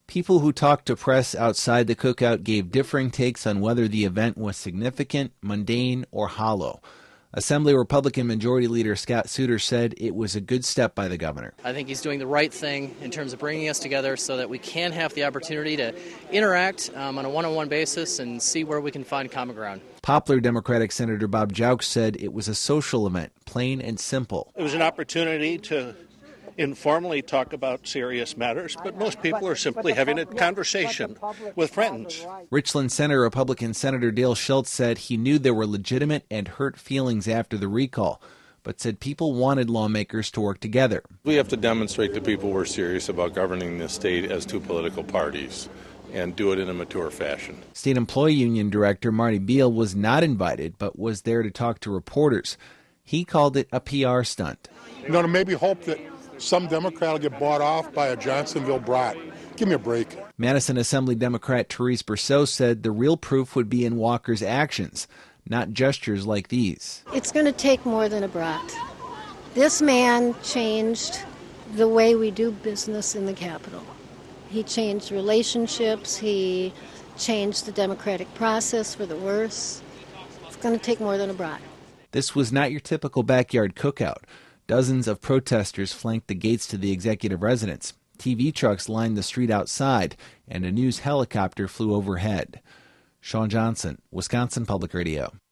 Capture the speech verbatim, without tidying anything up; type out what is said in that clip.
People who talked to press outside the cookout gave differing takes on whether the event was significant, mundane, or hollow. Assembly Republican Majority Leader Scott Souter said it was a good step by the governor. I think he's doing the right thing in terms of bringing us together so that we can have the opportunity to interact um, on a one-on-one basis and see where we can find common ground. Poplar Democratic Senator Bob Jauch said it was a social event, plain and simple. It was an opportunity to informally talk about serious matters, but most people are simply having a conversation with friends. Richland Center Republican Senator Dale Schultz said he knew there were legitimate and hurt feelings after the recall, but said people wanted lawmakers to work together. We have to demonstrate to people we're serious about governing this state as two political parties and do it in a mature fashion. State Employee Union Director Marty Beal was not invited, but was there to talk to reporters. He called it a P R stunt. You know, to maybe hope that some Democrat will get bought off by a Johnsonville brat. Give me a break. Madison Assembly Democrat Therese Berceau said the real proof would be in Walker's actions, not gestures like these. It's going to take more than a brat. This man changed the way we do business in the Capitol. He changed relationships. He changed the democratic process for the worse. It's going to take more than a brat. This was not your typical backyard cookout. Dozens of protesters flanked the gates to the executive residence. T V trucks lined the street outside, and a news helicopter flew overhead. Sean Johnson, Wisconsin Public Radio.